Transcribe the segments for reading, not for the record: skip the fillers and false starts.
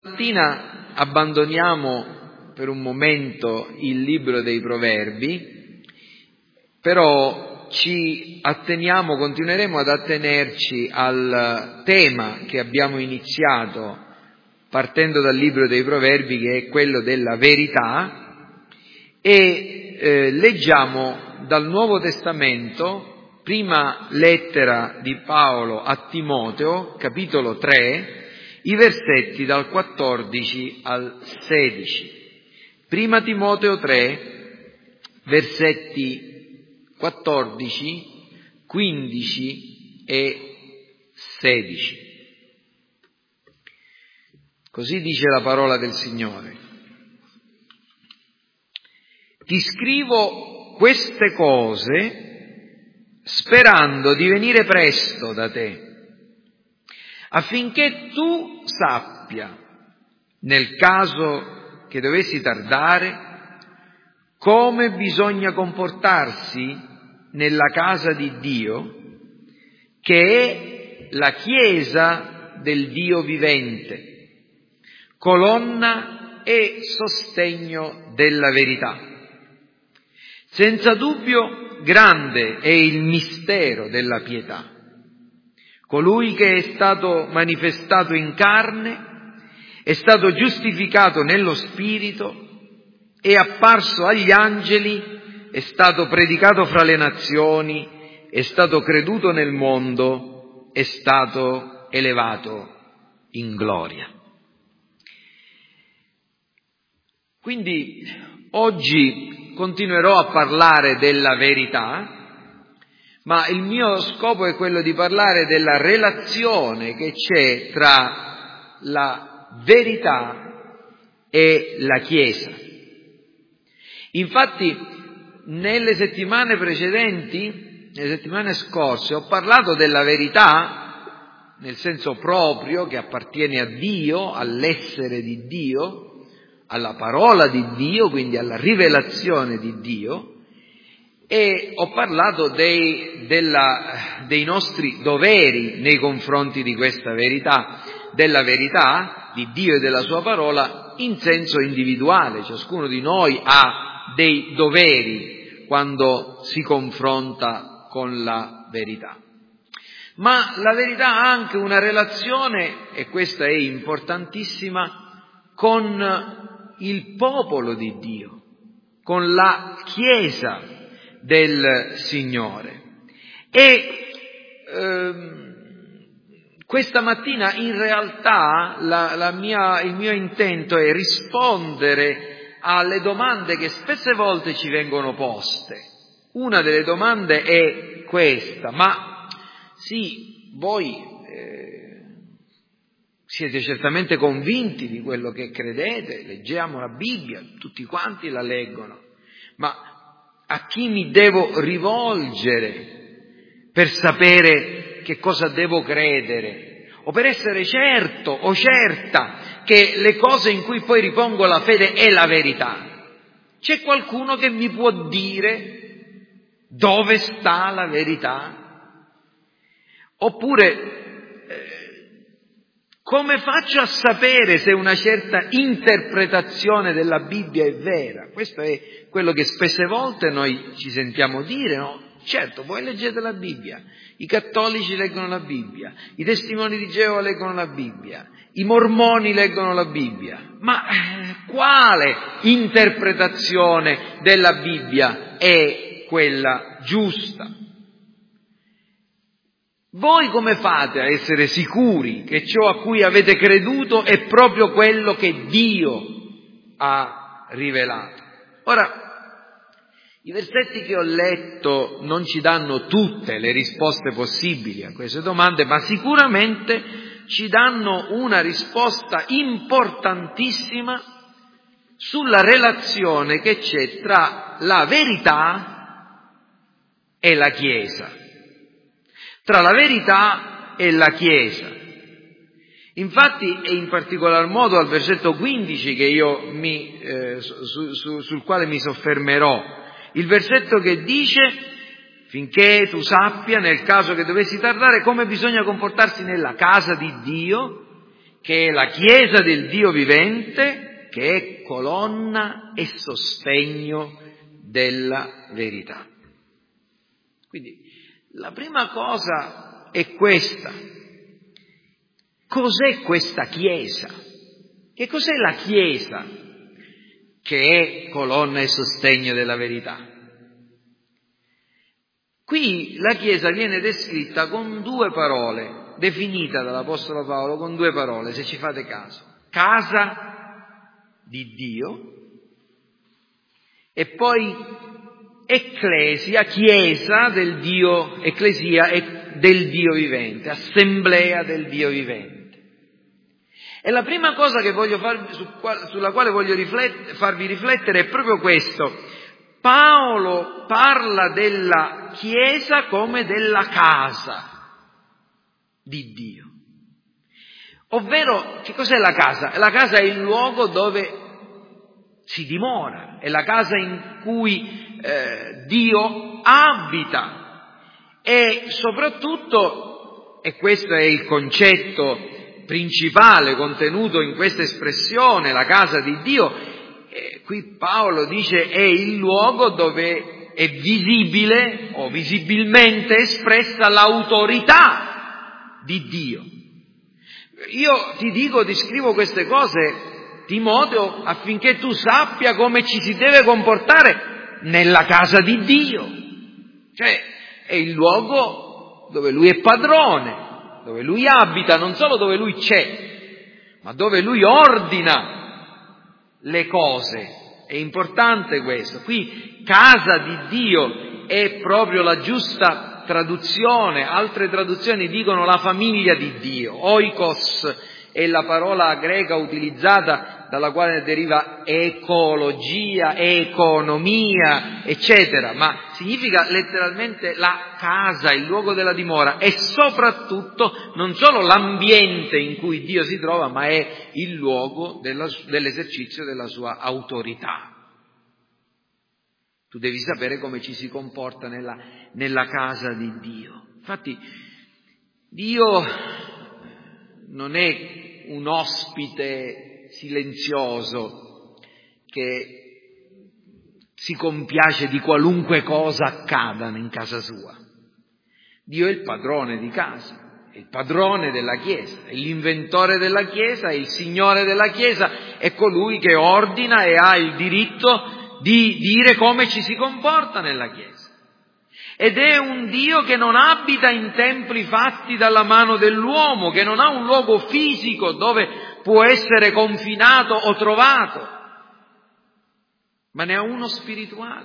Stamattina abbandoniamo per un momento il libro dei Proverbi, però continueremo ad attenerci al tema che abbiamo iniziato partendo dal libro dei Proverbi, che è quello della verità, e leggiamo dal Nuovo Testamento, prima lettera di Paolo a Timoteo, capitolo 3, i versetti dal 14 al 16. Prima Timoteo 3, versetti 14, 15 e 16. Così dice la parola del Signore. Ti scrivo queste cose sperando di venire presto da te, affinché tu sappia, nel caso che dovessi tardare, come bisogna comportarsi nella casa di Dio, che è la Chiesa del Dio vivente, colonna e sostegno della verità. Senza dubbio grande è il mistero della pietà. Colui che è stato manifestato in carne, è stato giustificato nello Spirito, è apparso agli angeli, è stato predicato fra le nazioni, è stato creduto nel mondo, è stato elevato in gloria. Quindi oggi continuerò a parlare della verità, ma il mio scopo è quello di parlare della relazione che c'è tra la verità e la Chiesa. Infatti, nelle settimane precedenti, nelle settimane scorse, ho parlato della verità nel senso proprio, che appartiene a Dio, all'essere di Dio, alla parola di Dio, quindi alla rivelazione di Dio, e ho parlato dei nostri doveri nei confronti di questa verità, della verità di Dio e della sua parola in senso individuale. Ciascuno di noi ha dei doveri quando si confronta con la verità. Ma la verità ha anche una relazione, e questa è importantissima, con il popolo di Dio, con la Chiesa del Signore. E questa mattina in realtà il mio intento è rispondere alle domande che spesse volte ci vengono poste. Una delle domande è questa: ma sì, voi siete certamente convinti di quello che credete, leggiamo la Bibbia, tutti quanti la leggono, ma a chi mi devo rivolgere per sapere che cosa devo credere, o per essere certo o certa che le cose in cui poi ripongo la fede è la verità? C'è qualcuno che mi può dire dove sta la verità? Oppure come faccio a sapere se una certa interpretazione della Bibbia è vera? Questo è quello che spesse volte noi ci sentiamo dire, no? Certo, voi leggete la Bibbia, i cattolici leggono la Bibbia, i testimoni di Geova leggono la Bibbia, i mormoni leggono la Bibbia, ma quale interpretazione della Bibbia è quella giusta? Voi come fate a essere sicuri che ciò a cui avete creduto è proprio quello che Dio ha rivelato? Ora, i versetti che ho letto non ci danno tutte le risposte possibili a queste domande, ma sicuramente ci danno una risposta importantissima sulla relazione che c'è tra la verità e la Chiesa. Tra la verità e la Chiesa. Infatti, e in particolar modo al versetto 15 che io sul quale mi soffermerò, il versetto che dice: finché tu sappia, nel caso che dovessi tardare, come bisogna comportarsi nella casa di Dio, che è la Chiesa del Dio vivente, che è colonna e sostegno della verità. Quindi la prima cosa è questa. Cos'è questa Chiesa? Che cos'è la Chiesa che è colonna e sostegno della verità? Qui la Chiesa viene descritta con due parole, definita dall'Apostolo Paolo con due parole, se ci fate caso. Casa di Dio e poi ecclesia, Chiesa del Dio, ecclesia del Dio vivente, assemblea del Dio vivente. E la prima cosa che voglio sulla quale voglio farvi riflettere è proprio questo. Paolo parla della Chiesa come della casa di Dio. Ovvero, che cos'è la casa? La casa è il luogo dove si dimora, è la casa in cui Dio abita e soprattutto, e questo è il concetto principale contenuto in questa espressione, la casa di Dio, qui Paolo dice è il luogo dove è visibile o visibilmente espressa l'autorità di Dio. Io ti scrivo queste cose, Timoteo, affinché tu sappia come ci si deve comportare nella casa di Dio. Cioè, è il luogo dove Lui è padrone, dove Lui abita, non solo dove Lui c'è, ma dove Lui ordina le cose. È importante questo. Qui casa di Dio è proprio la giusta traduzione. Altre traduzioni dicono la famiglia di Dio. Oikos è la parola greca utilizzata dalla quale deriva ecologia, economia, eccetera, ma significa letteralmente la casa, il luogo della dimora, e soprattutto non solo l'ambiente in cui Dio si trova, ma è il luogo dell'esercizio della sua autorità. Tu devi sapere come ci si comporta nella casa di Dio. Infatti, Dio non è un ospite silenzioso che si compiace di qualunque cosa accada in casa sua. Dio è il padrone di casa, è il padrone della Chiesa, è l'inventore della Chiesa, è il Signore della Chiesa, è colui che ordina e ha il diritto di dire come ci si comporta nella Chiesa. Ed è un Dio che non abita in templi fatti dalla mano dell'uomo, che non ha un luogo fisico dove può essere confinato o trovato, ma ne ha uno spirituale.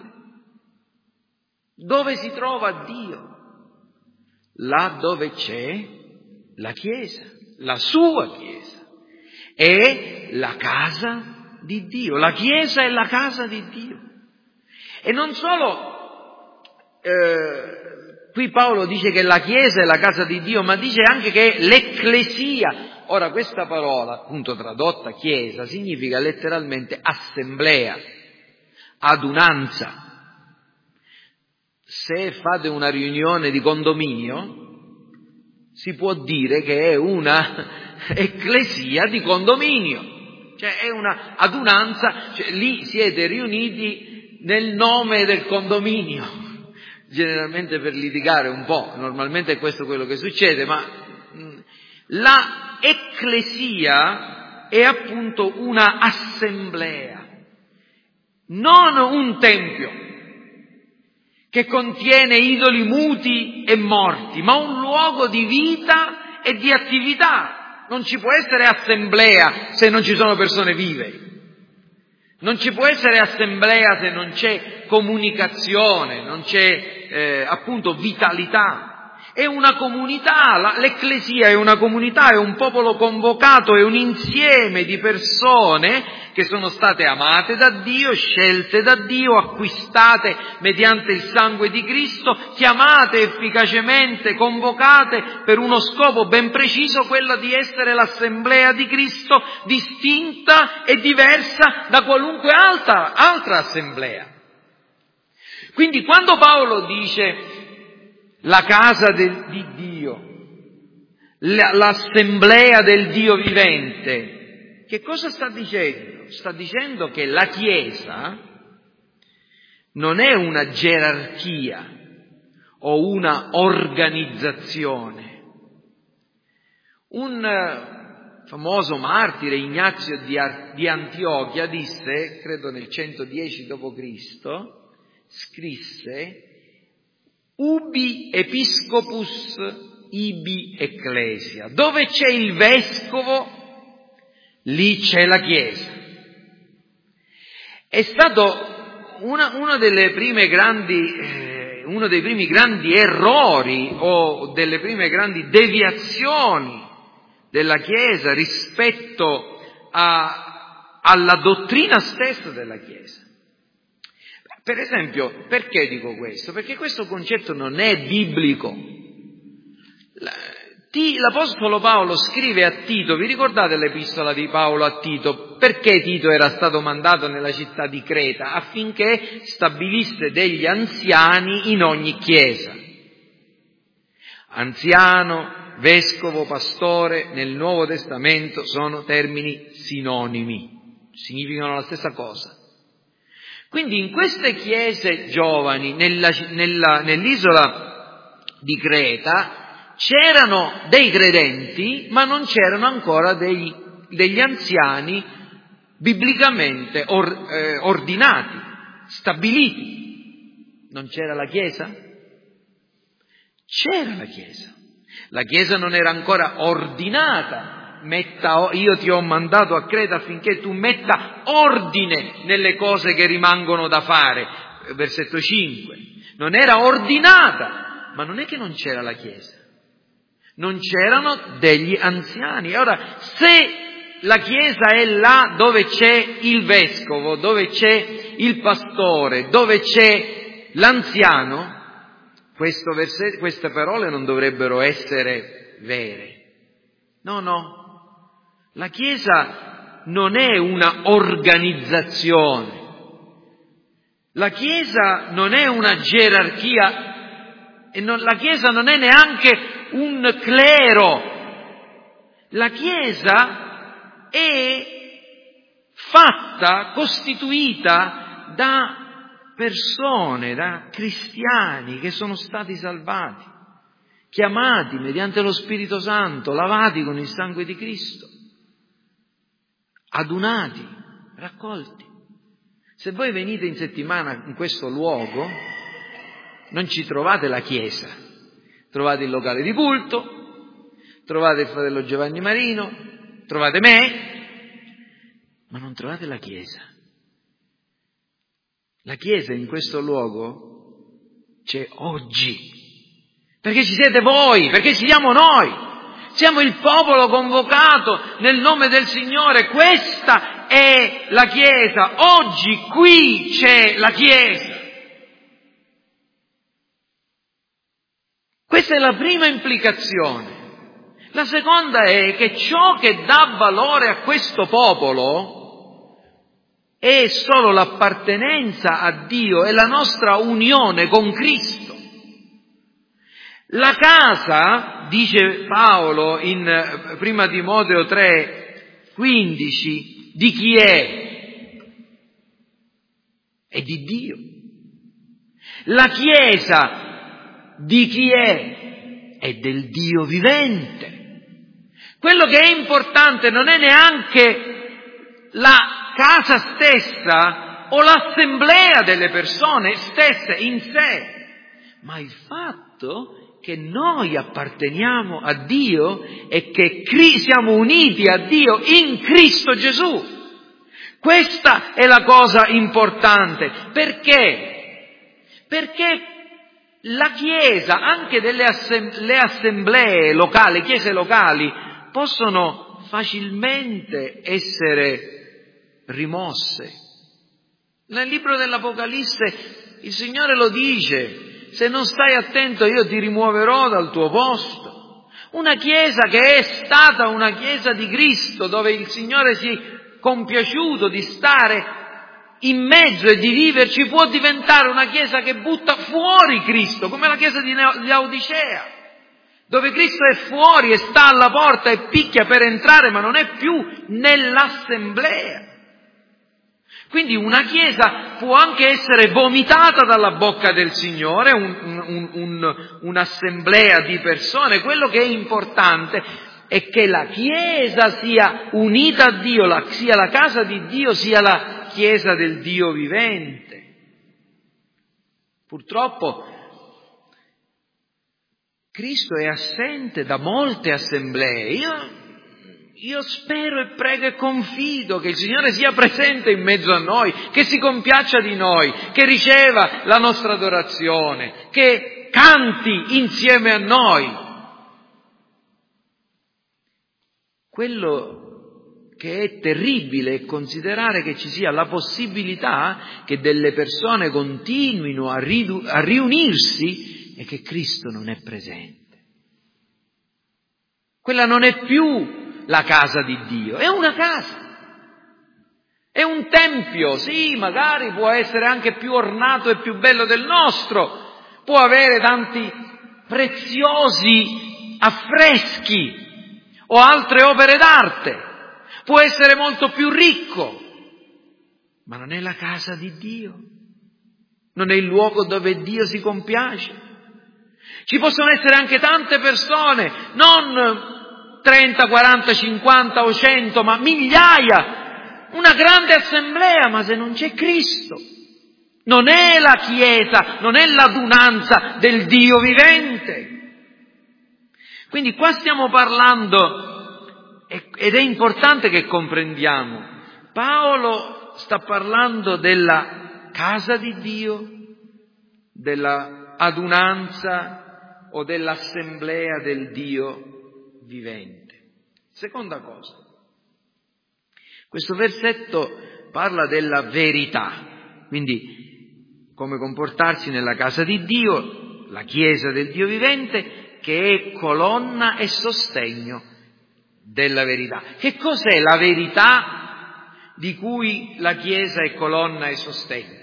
Dove si trova Dio? Là dove c'è la Chiesa, la sua Chiesa. È la casa di Dio. La Chiesa è la casa di Dio. E non solo, qui Paolo dice che la Chiesa è la casa di Dio, ma dice anche che è l'ecclesia. Ora, questa parola, appunto tradotta Chiesa, significa letteralmente assemblea, adunanza. Se fate una riunione di condominio, si può dire che è una ecclesia di condominio, cioè è una adunanza, cioè lì siete riuniti nel nome del condominio, generalmente per litigare un po', normalmente è questo quello che succede, ma la ecclesia è appunto una assemblea, non un tempio che contiene idoli muti e morti, ma un luogo di vita e di attività. Non ci può essere assemblea se non ci sono persone vive. Non ci può essere assemblea se non c'è comunicazione, non c'è appunto vitalità. È una comunità, l'ecclesia è una comunità, è un popolo convocato, è un insieme di persone che sono state amate da Dio, scelte da Dio, acquistate mediante il sangue di Cristo, chiamate efficacemente, convocate per uno scopo ben preciso, quello di essere l'assemblea di Cristo, distinta e diversa da qualunque altra assemblea. Quindi quando Paolo dice la casa di Dio, l'assemblea del Dio vivente. Che cosa sta dicendo? Sta dicendo che la Chiesa non è una gerarchia o una organizzazione. Un famoso martire, Ignazio di Antiochia, disse, credo nel 110 d.C., scrisse: ubi episcopus ibi ecclesia. Dove c'è il vescovo, lì c'è la Chiesa. È stato uno dei primi grandi errori o delle prime grandi deviazioni della Chiesa rispetto alla dottrina stessa della Chiesa. Per esempio, perché dico questo? Perché questo concetto non è biblico. L'Apostolo Paolo scrive a Tito, vi ricordate l'epistola di Paolo a Tito? Perché Tito era stato mandato nella città di Creta? Affinché stabilisse degli anziani in ogni chiesa. Anziano, vescovo, pastore, nel Nuovo Testamento sono termini sinonimi, significano la stessa cosa. Quindi in queste chiese giovani, nell'isola di Creta, c'erano dei credenti, ma non c'erano ancora degli anziani biblicamente ordinati, stabiliti. Non c'era la Chiesa? C'era la Chiesa. La Chiesa non era ancora ordinata. Io ti ho mandato a Creta affinché tu metta ordine nelle cose che rimangono da fare. Versetto 5. Non era ordinata, ma non è che non c'era la Chiesa. Non c'erano degli anziani. Ora, se la Chiesa è là dove c'è il vescovo, dove c'è il pastore, dove c'è l'anziano, queste parole non dovrebbero essere vere. No. La Chiesa non è una organizzazione. La Chiesa non è una gerarchia e la Chiesa non è neanche un clero. La Chiesa è costituita da persone, da cristiani che sono stati salvati, chiamati mediante lo Spirito Santo, lavati con il sangue di Cristo, adunati, raccolti. Se voi venite in settimana in questo luogo, non ci trovate la Chiesa, trovate il locale di culto, trovate il fratello Giovanni Marino, trovate me, ma non trovate la Chiesa. La Chiesa in questo luogo c'è oggi, perché ci siete voi, perché ci siamo noi. Siamo il popolo convocato nel nome del Signore. Questa è la Chiesa. Oggi qui c'è la Chiesa. Questa è la prima implicazione. La seconda è che ciò che dà valore a questo popolo è solo l'appartenenza a Dio e la nostra unione con Cristo. La casa, dice Paolo in Prima Timoteo 3:15, di chi è? È di Dio. La Chiesa di chi è? È del Dio vivente. Quello che è importante non è neanche la casa stessa o l'assemblea delle persone stesse in sé, ma il fatto che noi apparteniamo a Dio e che siamo uniti a Dio in Cristo Gesù. Questa è la cosa importante. Perché? Perché la Chiesa, anche le assemblee locali, chiese locali, possono facilmente essere rimosse. Nel libro dell'Apocalisse il Signore lo dice: se non stai attento io ti rimuoverò dal tuo posto. Una chiesa che è stata una chiesa di Cristo, dove il Signore si è compiaciuto di stare in mezzo e di viverci, può diventare una chiesa che butta fuori Cristo, come la chiesa di Laodicea. dove Cristo è fuori e sta alla porta e picchia per entrare, ma non è più nell'assemblea. Quindi una chiesa può anche essere vomitata dalla bocca del Signore, un'assemblea di persone. Quello che è importante è che la chiesa sia unita a Dio, sia la casa di Dio, sia la chiesa del Dio vivente. Purtroppo Cristo è assente da molte assemblee. Io spero e prego e confido che il Signore sia presente in mezzo a noi, che si compiaccia di noi, che riceva la nostra adorazione, che canti insieme a noi. Quello che è terribile è considerare che ci sia la possibilità che delle persone continuino a riunirsi e che Cristo non è presente. Quella non è più la casa di Dio, è una casa, è un tempio, sì, magari può essere anche più ornato e più bello del nostro, può avere tanti preziosi affreschi o altre opere d'arte, può essere molto più ricco, ma non è la casa di Dio, non è il luogo dove Dio si compiace. Ci possono essere anche tante persone, non 30, 40, 50 o 100, ma migliaia, una grande assemblea, ma se non c'è Cristo, non è la Chiesa, non è l'adunanza del Dio vivente. Quindi qua stiamo parlando, ed è importante che comprendiamo, Paolo sta parlando della casa di Dio, della adunanza o dell'assemblea del Dio vivente. Seconda cosa, questo versetto parla della verità, quindi come comportarsi nella casa di Dio, la Chiesa del Dio vivente, che è colonna e sostegno della verità. Che cos'è la verità di cui la Chiesa è colonna e sostegno?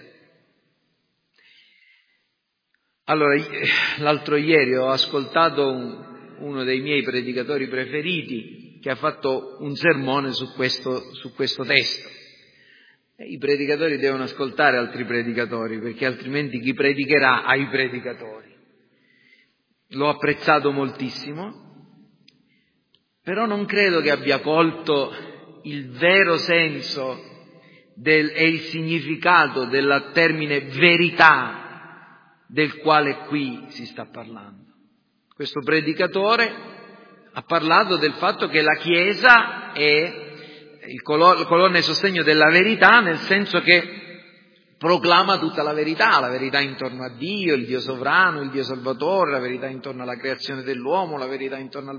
Allora, l'altro ieri ho ascoltato uno dei miei predicatori preferiti che ha fatto un sermone su questo testo. I predicatori devono ascoltare altri predicatori, perché altrimenti chi predicherà ai predicatori. L'ho apprezzato moltissimo, però non credo che abbia colto il vero senso e il significato del termine verità del quale qui si sta parlando. Questo predicatore ha parlato del fatto che la Chiesa è il colonna e sostegno della verità, nel senso che proclama tutta la verità intorno a Dio, il Dio sovrano, il Dio salvatore, la verità intorno alla creazione dell'uomo, la verità intorno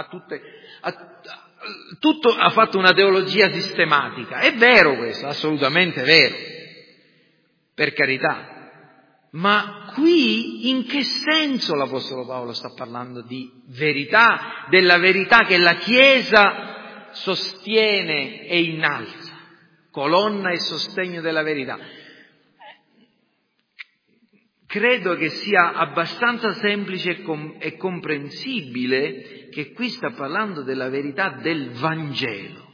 tutto ha fatto una teologia sistematica. È vero questo, assolutamente vero, per carità. Ma qui in che senso l'Apostolo Paolo sta parlando di verità, della verità che la Chiesa sostiene e innalza, colonna e sostegno della verità? Credo che sia abbastanza semplice e comprensibile che qui sta parlando della verità del Vangelo.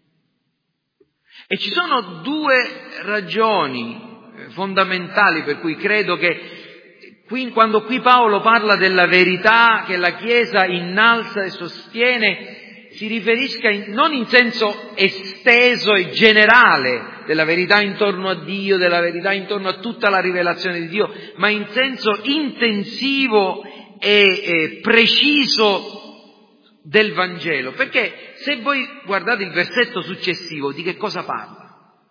E ci sono due ragioni fondamentali per cui credo che quando qui Paolo parla della verità che la Chiesa innalza e sostiene, si riferisca non in senso esteso e generale della verità intorno a Dio, della verità intorno a tutta la rivelazione di Dio, ma in senso intensivo e preciso del Vangelo. Perché se voi guardate il versetto successivo, di che cosa parla?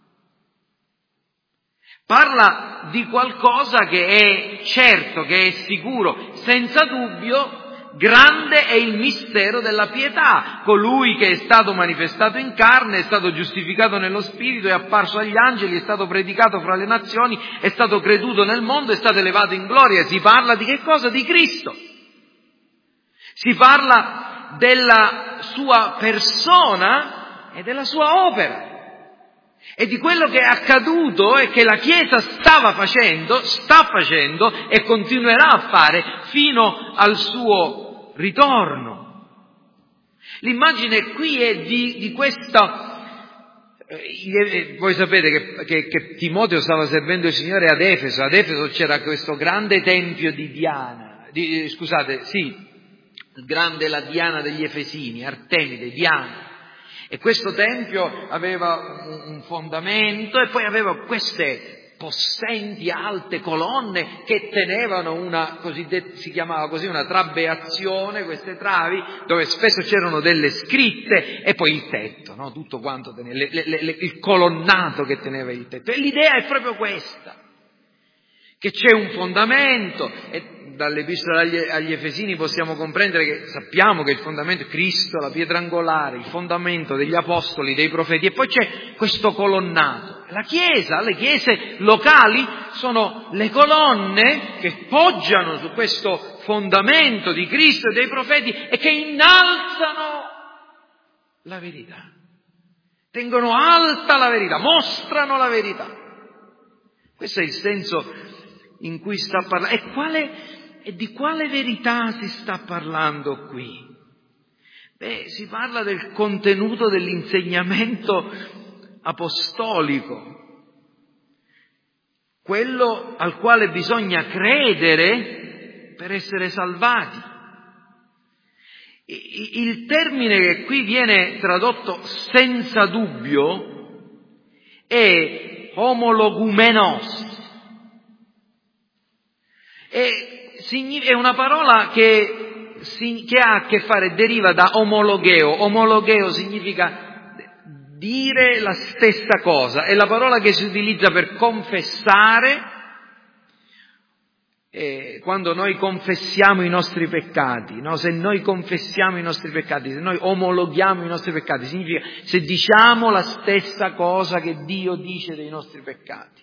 Parla di qualcosa che è certo, che è sicuro, senza dubbio. Grande è il mistero della pietà. Colui che è stato manifestato in carne, è stato giustificato nello Spirito, è apparso agli angeli, è stato predicato fra le nazioni, è stato creduto nel mondo, è stato elevato in gloria. Si parla di che cosa? Di Cristo. Si parla della sua persona e della sua opera. E di quello che è accaduto e che la Chiesa sta facendo e continuerà a fare fino al suo ritorno. L'immagine qui è di questa... Voi sapete che Timoteo stava servendo il Signore ad Efeso. Ad Efeso c'era questo grande tempio di Diana, la Diana degli Efesini, Artemide, Diana. E questo tempio aveva un fondamento e poi aveva queste possenti alte colonne che tenevano si chiamava così, una trabeazione, queste travi, dove spesso c'erano delle scritte, e poi il tetto, no? Tutto quanto il colonnato che teneva il tetto. E l'idea è proprio questa, che c'è un fondamento, e dall'Epistola agli Efesini possiamo comprendere sappiamo che il fondamento è Cristo, la pietra angolare, il fondamento degli apostoli, dei profeti, e poi c'è questo colonnato. La Chiesa, le chiese locali sono le colonne che poggiano su questo fondamento di Cristo e dei profeti e che innalzano la verità, tengono alta la verità, mostrano la verità. Questo è il senso in cui sta parlando. E di quale verità si sta parlando qui? Si parla del contenuto dell'insegnamento apostolico, quello al quale bisogna credere per essere salvati. Il termine che qui viene tradotto senza dubbio è homologumenos. È una parola che ha a che fare, deriva da omologheo. Omologheo significa dire la stessa cosa, è la parola che si utilizza per confessare, quando noi confessiamo i nostri peccati, no? Se noi confessiamo i nostri peccati, se noi omologhiamo i nostri peccati, significa se diciamo la stessa cosa che Dio dice dei nostri peccati.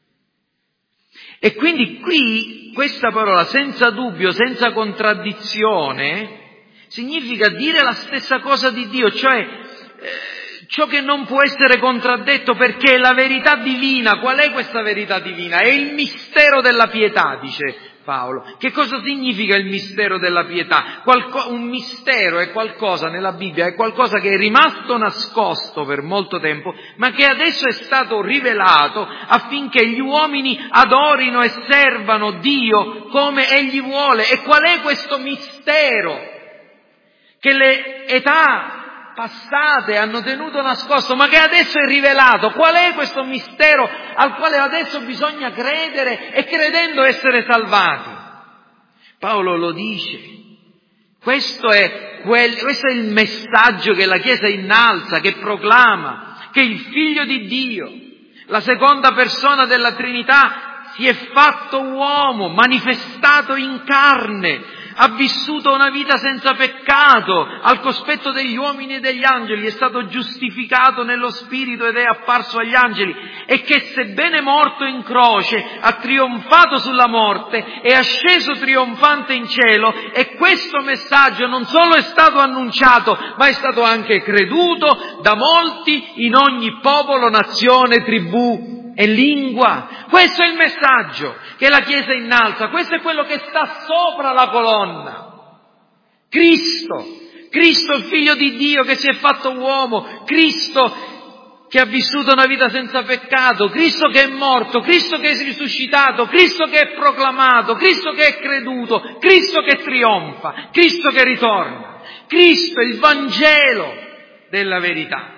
E quindi qui questa parola, senza dubbio, senza contraddizione, significa dire la stessa cosa di Dio, cioè ciò che non può essere contraddetto, perché è la verità divina. Qual è questa verità divina? È il mistero della pietà, dice Paolo. Che cosa significa il mistero della pietà? Un mistero è qualcosa, nella Bibbia, è qualcosa che è rimasto nascosto per molto tempo, ma che adesso è stato rivelato affinché gli uomini adorino e servano Dio come Egli vuole. E qual è questo mistero che le età passate hanno tenuto nascosto, ma che adesso è rivelato? Qual è questo mistero al quale adesso bisogna credere e credendo essere salvati? Paolo lo dice. Questo è il messaggio che la Chiesa innalza, che proclama, che il Figlio di Dio, la seconda persona della Trinità, si è fatto uomo, manifestato in carne, ha vissuto una vita senza peccato, al cospetto degli uomini e degli angeli, è stato giustificato nello Spirito ed è apparso agli angeli, e che sebbene morto in croce ha trionfato sulla morte, è asceso trionfante in cielo, e questo messaggio non solo è stato annunciato, ma è stato anche creduto da molti in ogni popolo, nazione, tribù e lingua. Questo è il messaggio che la Chiesa innalza, questo è quello che sta sopra la colonna. Cristo il Figlio di Dio che si è fatto uomo, Cristo che ha vissuto una vita senza peccato, Cristo che è morto, Cristo che è risuscitato, Cristo che è proclamato, Cristo che è creduto, Cristo che trionfa, Cristo che ritorna. Cristo è il Vangelo della verità.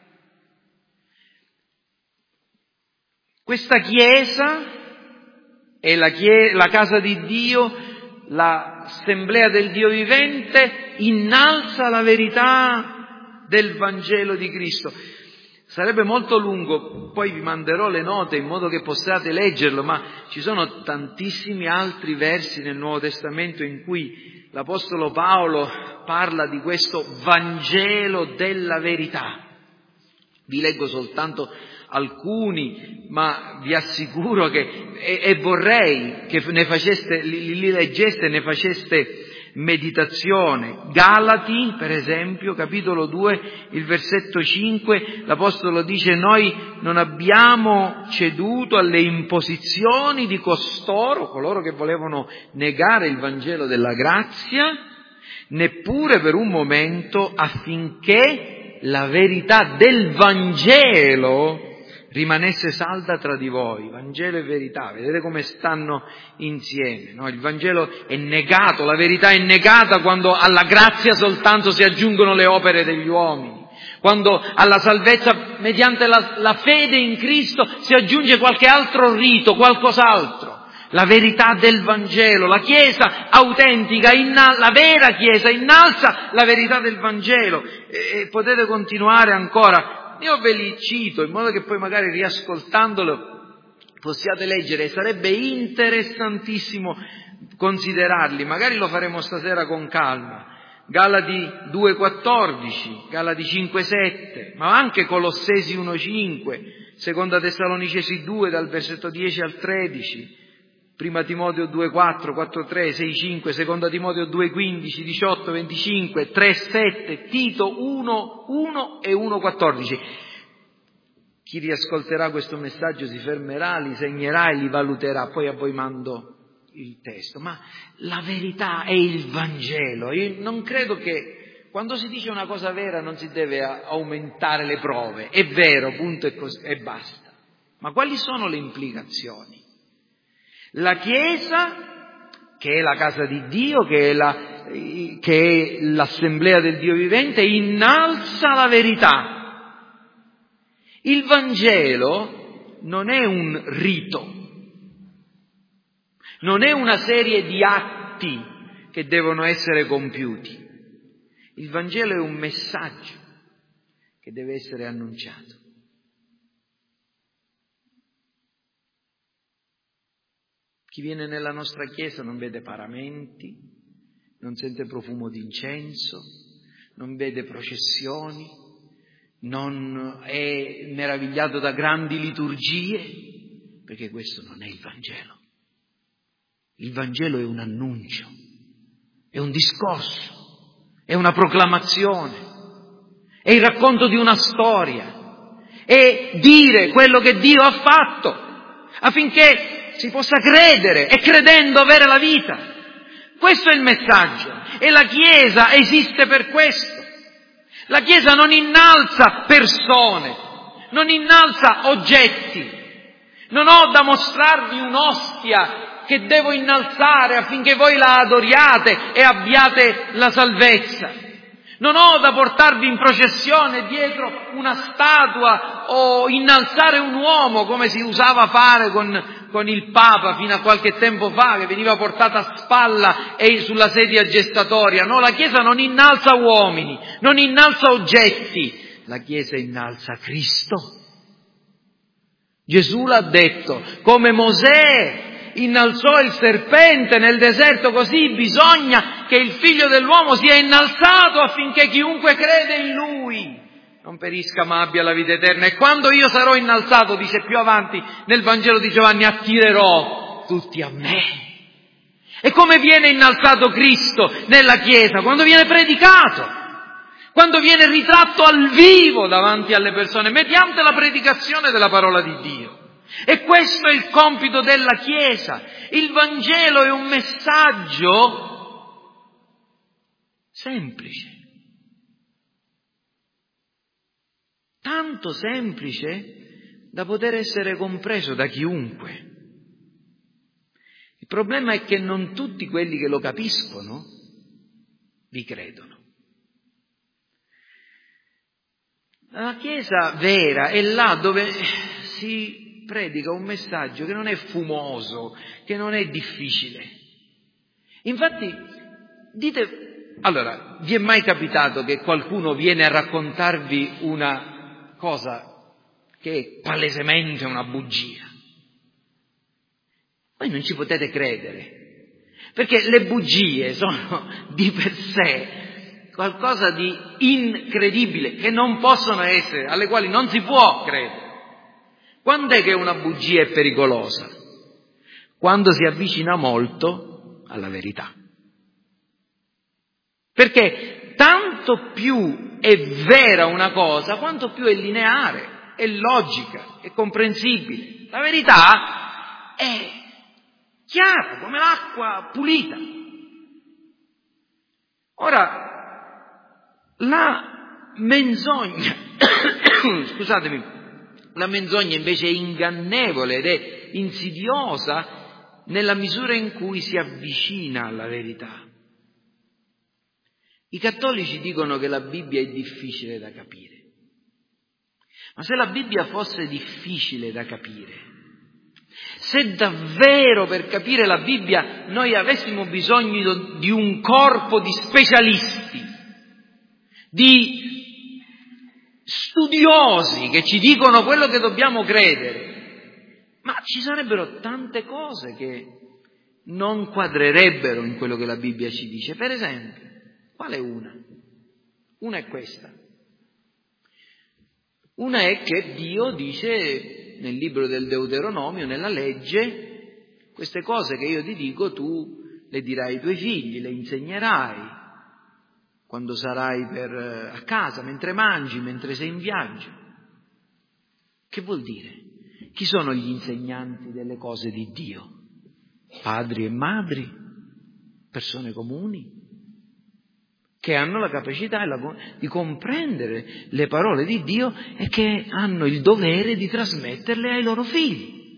Questa Chiesa è la casa di Dio, l'assemblea del Dio vivente, innalza la verità del Vangelo di Cristo. Sarebbe molto lungo, poi vi manderò le note in modo che possiate leggerlo, ma ci sono tantissimi altri versi nel Nuovo Testamento in cui l'Apostolo Paolo parla di questo Vangelo della verità. Vi leggo soltanto alcuni, ma vi assicuro che, e vorrei che li leggeste e ne faceste meditazione. Galati, per esempio, capitolo 2, il versetto 5, l'Apostolo dice: noi non abbiamo ceduto alle imposizioni di costoro, coloro che volevano negare il Vangelo della grazia, neppure per un momento, affinché la verità del Vangelo rimanesse salda tra di voi. Vangelo e verità, vedete come stanno insieme, no? Il Vangelo è negato, la verità è negata quando alla grazia soltanto si aggiungono le opere degli uomini, quando alla salvezza mediante la fede in Cristo si aggiunge qualche altro rito, qualcos'altro. La verità del Vangelo, la Chiesa autentica, la vera Chiesa innalza la verità del Vangelo. E potete continuare ancora. Io ve li cito in modo che poi magari riascoltandolo possiate leggere. Sarebbe interessantissimo considerarli, magari lo faremo stasera con calma. Galati 2,14, Galati 5,7, ma anche Colossesi 1,5, Seconda Tessalonicesi 2 dal versetto 10 al 13, Prima Timoteo 2,4, 4,3, 6,5, Seconda Timoteo 2,15, 18, 25, 3,7, Tito 1,1 e 1,14. Chi riascolterà questo messaggio si fermerà, li segnerà e li valuterà, poi a voi mando il testo. Ma la verità è il Vangelo. Io non credo che quando si dice una cosa vera non si deve aumentare le prove. È vero, punto e basta. Ma quali sono le implicazioni? La Chiesa, che è la casa di Dio, che è l'assemblea del Dio vivente, innalza la verità. Il Vangelo non è un rito, non è una serie di atti che devono essere compiuti. Il Vangelo è un messaggio che deve essere annunciato. Chi viene nella nostra Chiesa non vede paramenti, non sente profumo di incenso, non vede processioni, non è meravigliato da grandi liturgie, perché questo non è il Vangelo. Il Vangelo è un annuncio, è un discorso, è una proclamazione, è il racconto di una storia, è dire quello che Dio ha fatto, affinché si possa credere e credendo avere la vita. Questo è il messaggio e la Chiesa esiste per questo. La Chiesa non innalza persone, non innalza oggetti. Non ho da mostrarvi un'ostia che devo innalzare affinché voi la adoriate e abbiate la salvezza. Non ho da portarvi in processione dietro una statua o innalzare un uomo come si usava fare con il Papa fino a qualche tempo fa, che veniva portato a spalla e sulla sedia gestatoria. No, la Chiesa non innalza uomini, non innalza oggetti, la Chiesa innalza Cristo. Gesù l'ha detto, come Mosè innalzò il serpente nel deserto, così bisogna che il Figlio dell'uomo sia innalzato affinché chiunque crede in Lui non perisca ma abbia la vita eterna. E quando io sarò innalzato, dice più avanti nel Vangelo di Giovanni, attirerò tutti a me. E come viene innalzato Cristo nella Chiesa? Quando viene predicato, quando viene ritratto al vivo davanti alle persone, mediante la predicazione della parola di Dio. E questo è il compito della Chiesa. Il Vangelo è un messaggio semplice, tanto semplice da poter essere compreso da chiunque. Il problema è che non tutti quelli che lo capiscono vi credono. La Chiesa vera è là dove si predica un messaggio che non è fumoso, che non è difficile. Infatti, allora, vi è mai capitato che qualcuno viene a raccontarvi una cosa che è palesemente una bugia? Voi non ci potete credere, perché le bugie sono di per sé qualcosa di incredibile, che non possono essere, alle quali non si può credere. Quando è che una bugia è pericolosa? Quando si avvicina molto alla verità. Perché tanto più è vera una cosa, quanto più è lineare, è logica, è comprensibile. La verità è chiara, come l'acqua pulita. Ora, la menzogna, scusatemi, la menzogna invece è ingannevole ed è insidiosa nella misura in cui si avvicina alla verità. I cattolici dicono che la Bibbia è difficile da capire. Ma se la Bibbia fosse difficile da capire, se davvero per capire la Bibbia noi avessimo bisogno di un corpo di specialisti, di studiosi che ci dicono quello che dobbiamo credere, ma ci sarebbero tante cose che non quadrerebbero in quello che la Bibbia ci dice. Per esempio, qual è una? Una è questa. Una è che Dio dice nel libro del Deuteronomio, nella legge, queste cose che io ti dico tu le dirai ai tuoi figli, le insegnerai quando sarai a casa, mentre mangi, mentre sei in viaggio. Che vuol dire? Chi sono gli insegnanti delle cose di Dio? Padri e madri, persone comuni, che hanno la capacità di comprendere le parole di Dio e che hanno il dovere di trasmetterle ai loro figli.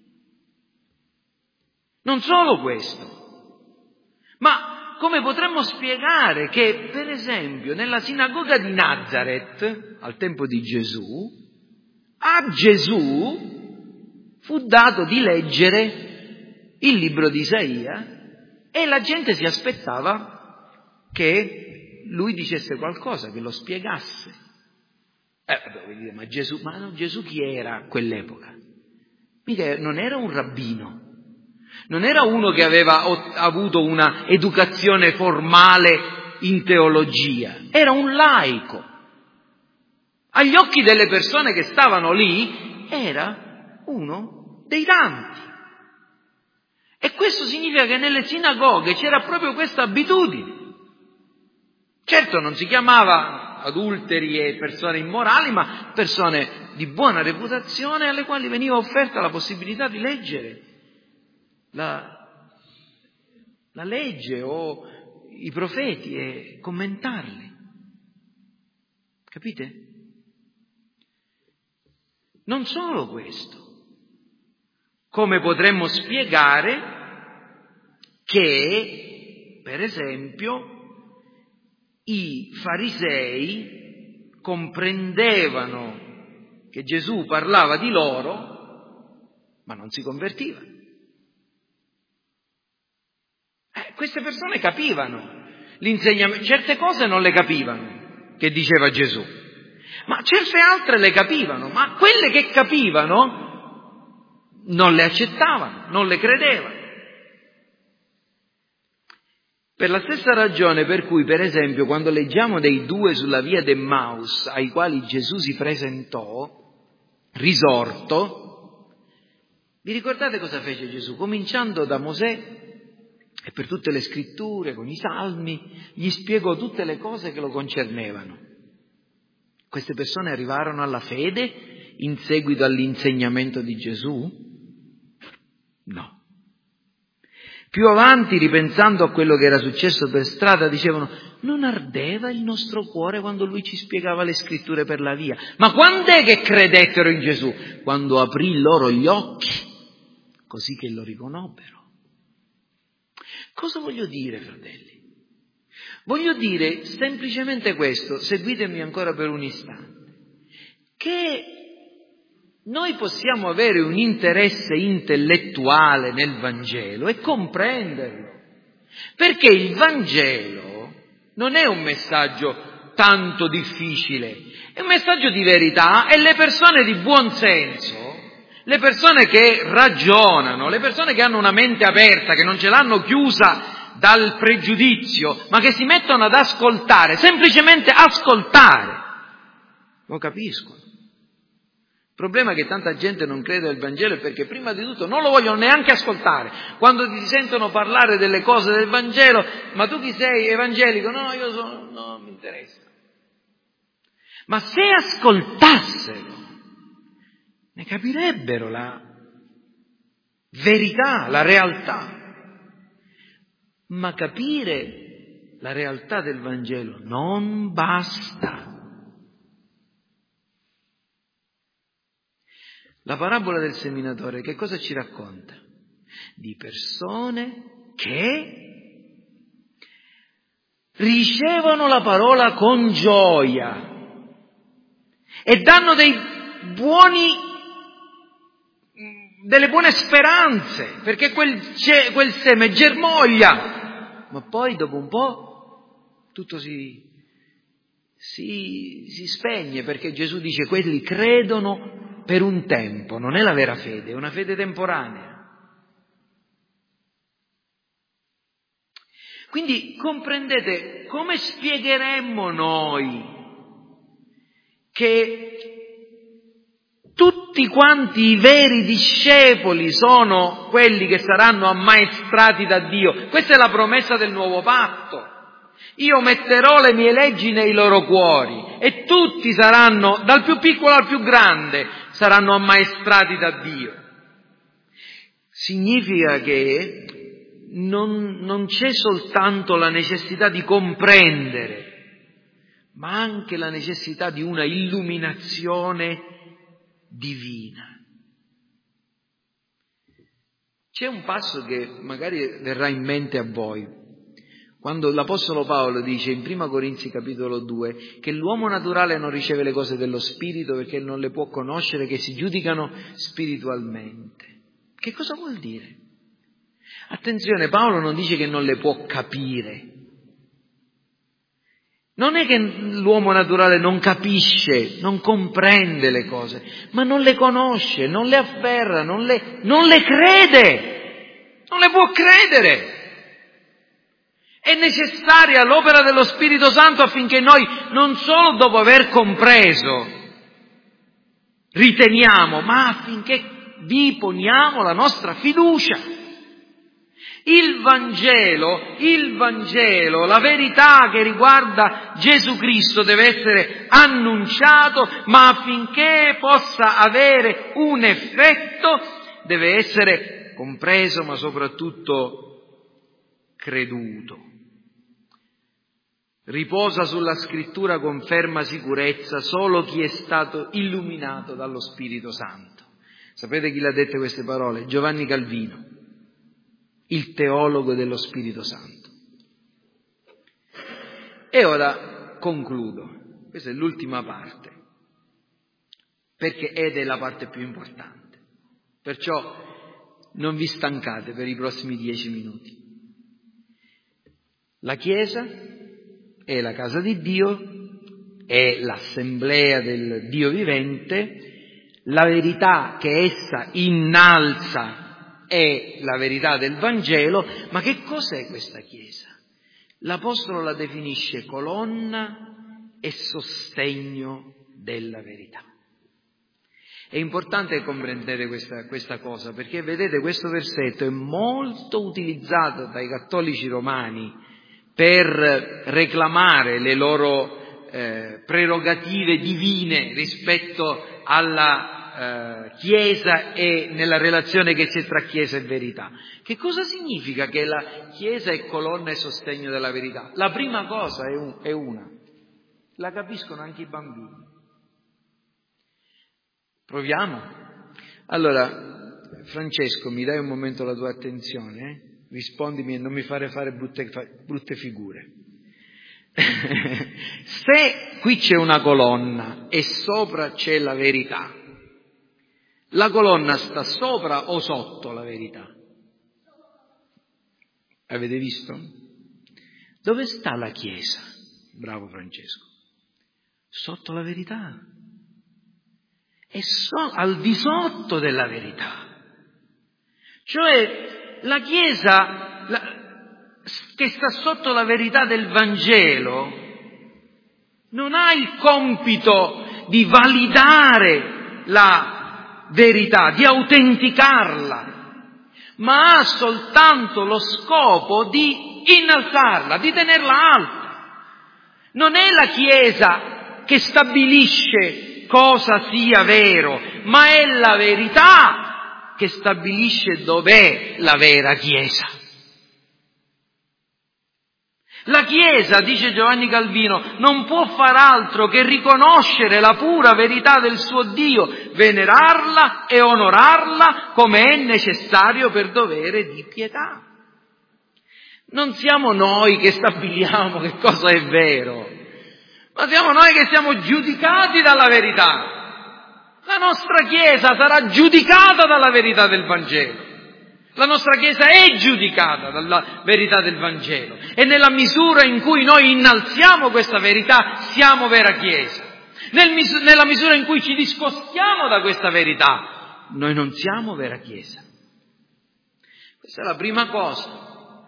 Non solo questo, ma come potremmo spiegare che, per esempio, nella sinagoga di Nazareth, al tempo di Gesù, a Gesù fu dato di leggere il libro di Isaia e la gente si aspettava che lui dicesse qualcosa, che lo spiegasse. Ma Gesù chi era a quell'epoca? Mica non era un rabbino, non era uno che aveva avuto una educazione formale in teologia, era un laico. Agli occhi delle persone che stavano lì era uno dei tanti. E questo significa che nelle sinagoghe c'era proprio questa abitudine. Certo non si chiamava adulteri e persone immorali, ma persone di buona reputazione alle quali veniva offerta la possibilità di leggere la legge o i profeti e commentarli. Capite? Non solo questo. Come potremmo spiegare che, per esempio, i farisei comprendevano che Gesù parlava di loro, ma non si convertivano. Queste persone capivano l'insegnamento, certe cose non le capivano che diceva Gesù, ma certe altre le capivano, ma quelle che capivano non le accettavano, non le credevano. Per la stessa ragione per cui, per esempio, quando leggiamo dei due sulla via d'Emmaus ai quali Gesù si presentò, risorto, vi ricordate cosa fece Gesù? Cominciando da Mosè e per tutte le scritture, con i salmi, gli spiegò tutte le cose che lo concernevano. Queste persone arrivarono alla fede in seguito all'insegnamento di Gesù? No. Più avanti, ripensando a quello che era successo per strada, dicevano: non ardeva il nostro cuore quando lui ci spiegava le scritture per la via? Ma quando è che credettero in Gesù? Quando aprì loro gli occhi, così che lo riconobbero. Cosa voglio dire, fratelli? Voglio dire semplicemente questo, seguitemi ancora per un istante, che noi possiamo avere un interesse intellettuale nel Vangelo e comprenderlo, perché il Vangelo non è un messaggio tanto difficile, è un messaggio di verità e le persone di buon senso, le persone che ragionano, le persone che hanno una mente aperta, che non ce l'hanno chiusa dal pregiudizio, ma che si mettono ad ascoltare, semplicemente ascoltare, lo capiscono. Il problema è che tanta gente non crede al Vangelo è perché prima di tutto non lo vogliono neanche ascoltare. Quando ti sentono parlare delle cose del Vangelo, ma tu chi sei? Evangelico? No, non mi interessa. Ma se ascoltassero, ne capirebbero la verità, la realtà. Ma capire la realtà del Vangelo non basta. La parabola del seminatore che cosa ci racconta? Di persone che ricevono la parola con gioia e danno delle buone speranze, perché quel seme germoglia, ma poi dopo un po' tutto si spegne, perché Gesù dice quelli credono per un tempo, non è la vera fede, è una fede temporanea. Quindi comprendete, come spiegheremmo noi che tutti quanti i veri discepoli sono quelli che saranno ammaestrati da Dio? Questa è la promessa del nuovo patto. Io metterò le mie leggi nei loro cuori e tutti saranno, dal più piccolo al più grande, saranno ammaestrati da Dio. Significa che non c'è soltanto la necessità di comprendere, ma anche la necessità di una illuminazione divina. C'è un passo che magari verrà in mente a voi, quando l'Apostolo Paolo dice in 1 Corinzi capitolo 2 che l'uomo naturale non riceve le cose dello Spirito perché non le può conoscere, che si giudicano spiritualmente. Che cosa vuol dire? Attenzione, Paolo non dice che non le può capire. Non è che l'uomo naturale non capisce, non comprende le cose, ma non le conosce, non le afferra, non le crede, non le può credere. È necessaria l'opera dello Spirito Santo affinché noi, non solo dopo aver compreso, riteniamo, ma affinché vi poniamo la nostra fiducia. Il Vangelo, la verità che riguarda Gesù Cristo deve essere annunciato, ma affinché possa avere un effetto deve essere compreso, ma soprattutto creduto. Riposa sulla Scrittura con ferma sicurezza solo chi è stato illuminato dallo Spirito Santo. Sapete chi l'ha dette queste parole? Giovanni Calvino, il teologo dello Spirito Santo. E ora concludo. Questa è l'ultima parte, ed è la parte più importante. Perciò non vi stancate per i prossimi 10 minuti. La Chiesa è la casa di Dio, è l'assemblea del Dio vivente, la verità che essa innalza è la verità del Vangelo, ma che cos'è questa Chiesa? L'Apostolo la definisce colonna e sostegno della verità. È importante comprendere questa cosa, perché vedete questo versetto è molto utilizzato dai cattolici romani per reclamare le loro prerogative divine rispetto alla Chiesa e nella relazione che c'è tra Chiesa e verità. Che cosa significa che la Chiesa è colonna e sostegno della verità? La prima cosa è una, la capiscono anche i bambini. Proviamo? Allora, Francesco, mi dai un momento la tua attenzione? Rispondimi e non mi fare brutte figure. Se qui c'è una colonna e sopra c'è la verità, la colonna sta sopra o sotto la verità? Avete visto? Dove sta la Chiesa? Bravo Francesco. Sotto la verità. È al di sotto della verità. Cioè la Chiesa che sta sotto la verità del Vangelo non ha il compito di validare la verità, di autenticarla, ma ha soltanto lo scopo di innalzarla, di tenerla alta. Non è la Chiesa che stabilisce cosa sia vero, ma è la verità che stabilisce dov'è la vera Chiesa. La Chiesa, dice Giovanni Calvino, non può far altro che riconoscere la pura verità del suo Dio, venerarla e onorarla come è necessario per dovere di pietà. Non siamo noi che stabiliamo che cosa è vero, ma siamo noi che siamo giudicati dalla verità. La nostra Chiesa sarà giudicata dalla verità del Vangelo. La nostra Chiesa è giudicata dalla verità del Vangelo e nella misura in cui noi innalziamo questa verità siamo vera Chiesa. Nella misura in cui ci discostiamo da questa verità noi non siamo vera Chiesa. Questa è la prima cosa.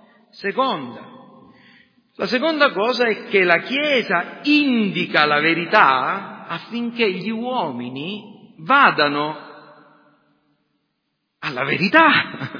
La seconda cosa è che la Chiesa indica la verità affinché gli uomini vadano alla verità.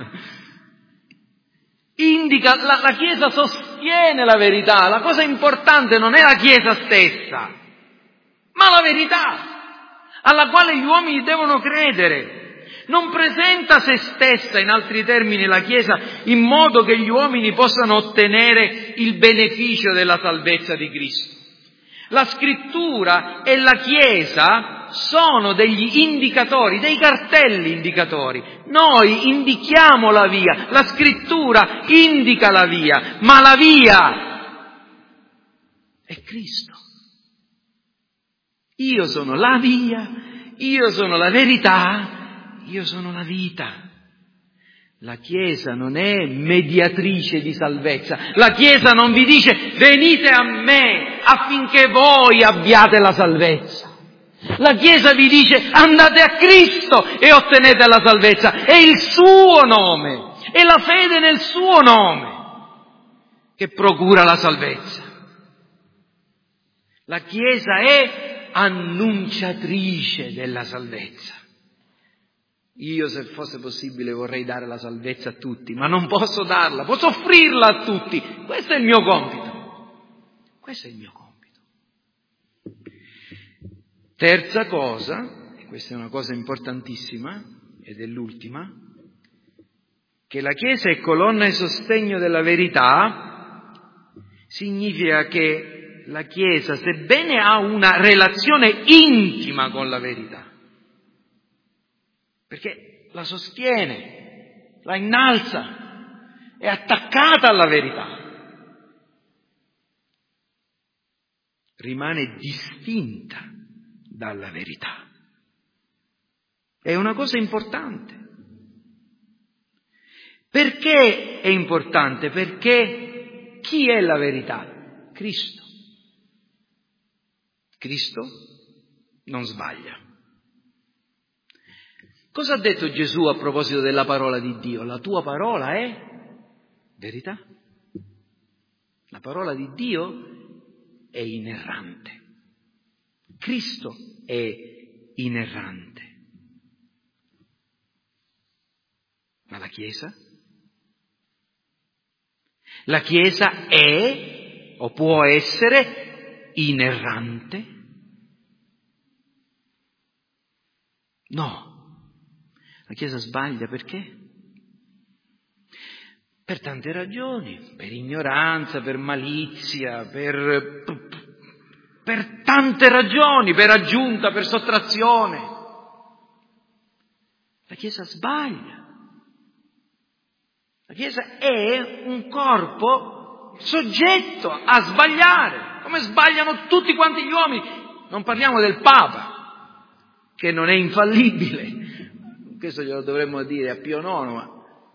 La Chiesa sostiene la verità. La cosa importante non è la Chiesa stessa, ma la verità alla quale gli uomini devono credere. Non presenta se stessa, in altri termini, la Chiesa in modo che gli uomini possano ottenere il beneficio della salvezza di Cristo. La Scrittura e la Chiesa sono degli indicatori, dei cartelli indicatori. Noi indichiamo la via, la Scrittura indica la via, ma la via è Cristo. Io sono la via, io sono la verità, io sono la vita. La Chiesa non è mediatrice di salvezza. La Chiesa non vi dice venite a me affinché voi abbiate la salvezza. La Chiesa vi dice andate a Cristo e ottenete la salvezza. È il suo nome, è la fede nel suo nome che procura la salvezza. La Chiesa è annunciatrice della salvezza. Io, se fosse possibile, vorrei dare la salvezza a tutti, ma non posso darla, posso offrirla a tutti. Questo è il mio compito. Questo è il mio compito. Terza cosa, e questa è una cosa importantissima, ed è l'ultima, che la Chiesa è colonna e sostegno della verità, significa che la Chiesa, sebbene ha una relazione intima con la verità, perché la sostiene, la innalza, è attaccata alla verità, rimane distinta dalla verità. È una cosa importante. Perché è importante? Perché chi è la verità? Cristo. Cristo non sbaglia. Cosa ha detto Gesù a proposito della parola di Dio? La tua parola è verità. La parola di Dio è inerrante. Cristo è inerrante. Ma la Chiesa? La Chiesa è o può essere inerrante? No. La Chiesa sbaglia perché? Per tante ragioni, per ignoranza, per malizia, per tante ragioni, per aggiunta, per sottrazione. La Chiesa sbaglia. La Chiesa è un corpo soggetto a sbagliare, come sbagliano tutti quanti gli uomini. Non parliamo del Papa, che non è infallibile. Questo glielo dovremmo dire a Pio IX, ma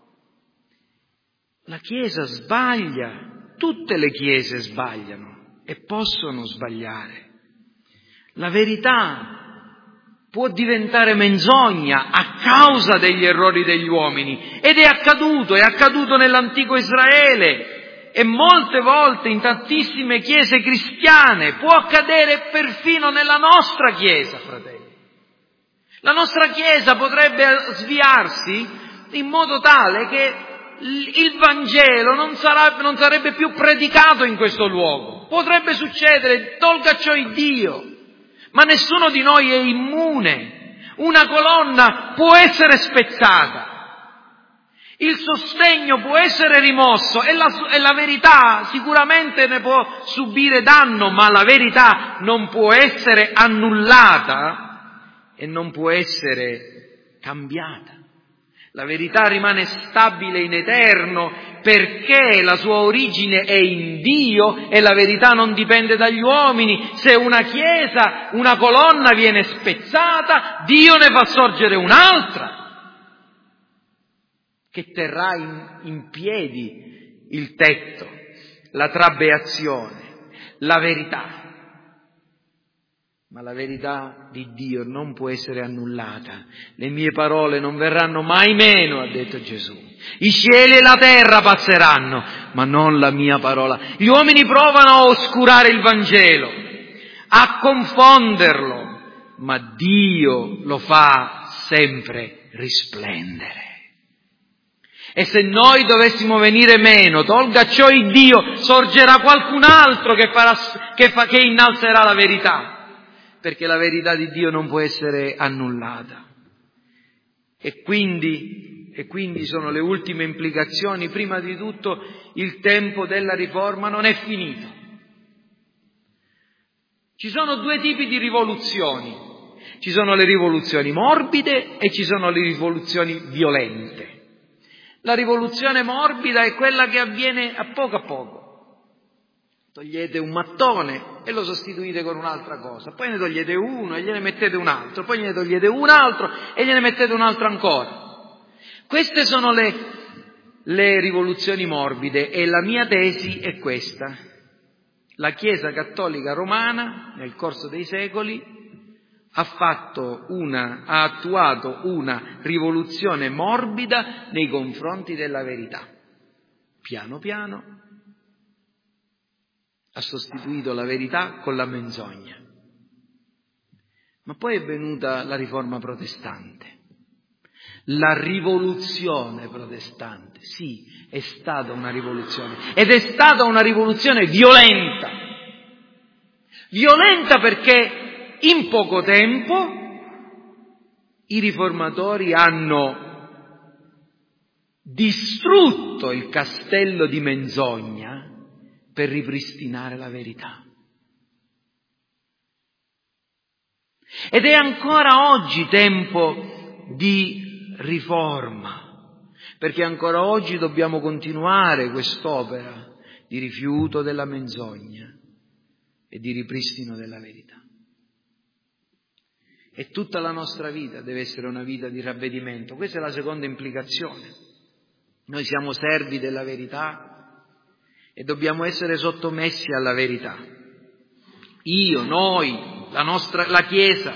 la Chiesa sbaglia, tutte le Chiese sbagliano e possono sbagliare. La verità può diventare menzogna a causa degli errori degli uomini ed è accaduto nell'antico Israele e molte volte in tantissime chiese cristiane, può accadere perfino nella nostra Chiesa, fratelli. La nostra Chiesa potrebbe sviarsi in modo tale che il Vangelo non sarebbe più predicato in questo luogo. Potrebbe succedere, tolga ciò il Dio, ma nessuno di noi è immune. Una colonna può essere spezzata. Il sostegno può essere rimosso e la verità sicuramente ne può subire danno, ma la verità non può essere annullata e non può essere cambiata. La verità rimane stabile in eterno perché la sua origine è in Dio e la verità non dipende dagli uomini. Se una chiesa, una colonna viene spezzata, Dio ne fa sorgere un'altra che terrà in piedi il tetto, la trabeazione, la verità. Ma la verità di Dio non può essere annullata. Le mie parole non verranno mai meno, ha detto Gesù. I cieli e la terra passeranno, ma non la mia parola. Gli uomini provano a oscurare il Vangelo, a confonderlo, ma Dio lo fa sempre risplendere. E se noi dovessimo venire meno, tolga ciò il Dio, sorgerà qualcun altro che innalzerà la verità. Perché la verità di Dio non può essere annullata. E quindi sono le ultime implicazioni. Prima di tutto, il tempo della riforma non è finito. Ci sono due tipi di rivoluzioni. Ci sono le rivoluzioni morbide e ci sono le rivoluzioni violente. La rivoluzione morbida è quella che avviene a poco. Togliete un mattone e lo sostituite con un'altra cosa, poi ne togliete uno e gliene mettete un altro, poi gliene togliete un altro e gliene mettete un altro ancora. Queste sono le rivoluzioni morbide e la mia tesi è questa. La Chiesa Cattolica Romana, nel corso dei secoli, ha attuato una rivoluzione morbida nei confronti della verità. Piano piano ha sostituito la verità con la menzogna. Ma poi è venuta la riforma protestante. La rivoluzione protestante, sì, è stata una rivoluzione. Ed è stata una rivoluzione violenta. Violenta perché in poco tempo i riformatori hanno distrutto il castello di menzogna per ripristinare la verità. Ed è ancora oggi tempo di riforma, perché ancora oggi dobbiamo continuare quest'opera di rifiuto della menzogna e di ripristino della verità. E tutta la nostra vita deve essere una vita di ravvedimento. Questa è la seconda implicazione. Noi siamo servi della verità e dobbiamo essere sottomessi alla verità. Noi, la Chiesa,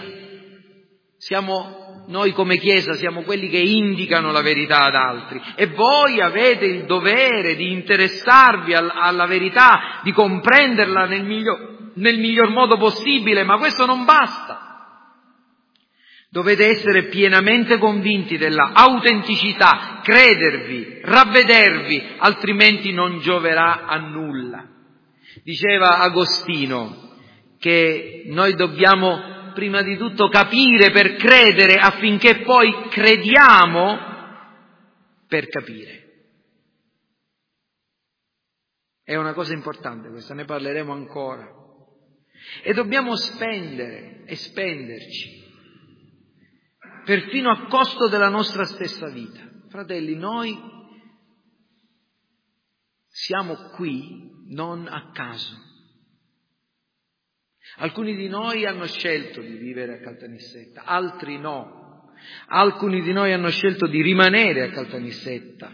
noi come Chiesa siamo quelli che indicano la verità ad altri e voi avete il dovere di interessarvi alla verità, di comprenderla nel miglior modo possibile, ma questo non basta. Dovete essere pienamente convinti della autenticità, credervi, ravvedervi, altrimenti non gioverà a nulla. Diceva Agostino che noi dobbiamo prima di tutto capire per credere affinché poi crediamo per capire. È una cosa importante questa, ne parleremo ancora. E dobbiamo spendere e spenderci, perfino a costo della nostra stessa vita. Fratelli, noi siamo qui non a caso. Alcuni di noi hanno scelto di vivere a Caltanissetta, altri no. Alcuni di noi hanno scelto di rimanere a Caltanissetta.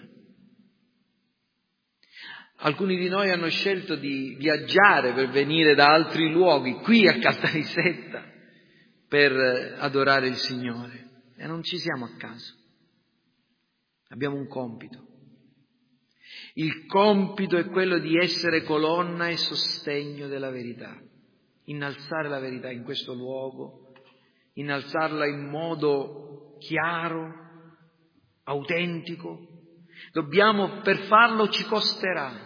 Alcuni di noi hanno scelto di viaggiare per venire da altri luoghi qui a Caltanissetta per adorare il Signore. E non ci siamo a caso. Abbiamo un compito. Il compito è quello di essere colonna e sostegno della verità. Innalzare la verità in questo luogo, innalzarla in modo chiaro, autentico. Per farlo ci costerà.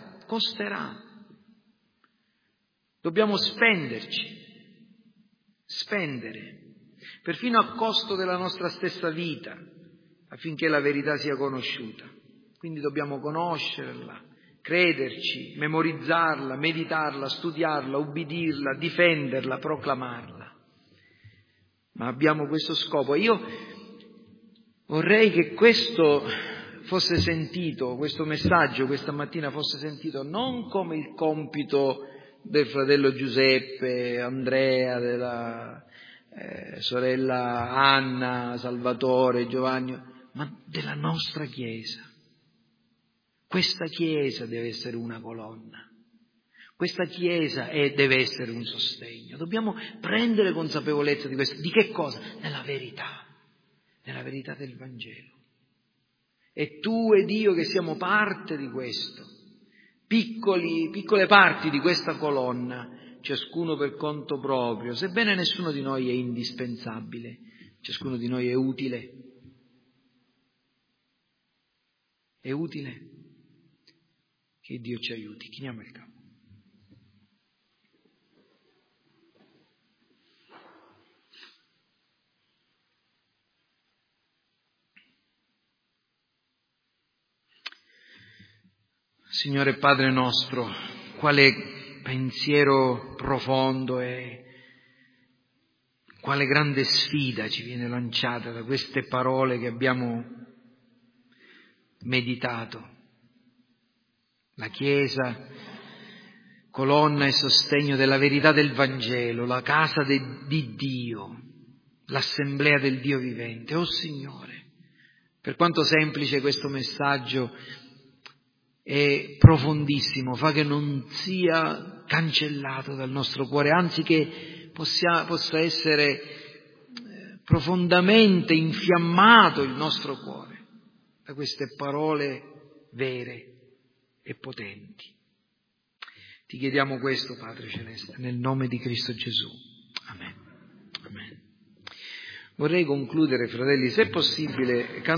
Dobbiamo spendere, perfino a costo della nostra stessa vita, affinché la verità sia conosciuta. Quindi dobbiamo conoscerla, crederci, memorizzarla, meditarla, studiarla, ubbidirla, difenderla, proclamarla. Ma abbiamo questo scopo. Io vorrei che questo fosse sentito, questo messaggio questa mattina fosse sentito non come il compito del fratello Giuseppe, Andrea, della sorella Anna, Salvatore, Giovanni, ma della nostra Chiesa. Questa Chiesa deve essere una colonna, questa Chiesa deve essere un sostegno. Dobbiamo prendere consapevolezza di questo. Di che cosa? Nella verità del Vangelo. E tu ed io che siamo parte di questo, piccole parti di questa colonna, ciascuno per conto proprio, sebbene nessuno di noi è indispensabile, ciascuno di noi è utile. È utile. Che Dio ci aiuti. Chiniamo il capo. Signore Padre nostro, quale pensiero profondo e quale grande sfida ci viene lanciata da queste parole che abbiamo meditato. La Chiesa, colonna e sostegno della verità del Vangelo, la casa di Dio, l'assemblea del Dio vivente. Oh Signore, per quanto semplice questo messaggio è profondissimo, fa che non sia cancellato dal nostro cuore, anzi che possa essere profondamente infiammato il nostro cuore da queste parole vere e potenti. Ti chiediamo questo, Padre Celeste, nel nome di Cristo Gesù. Amen. Amen. Vorrei concludere, fratelli, se possibile,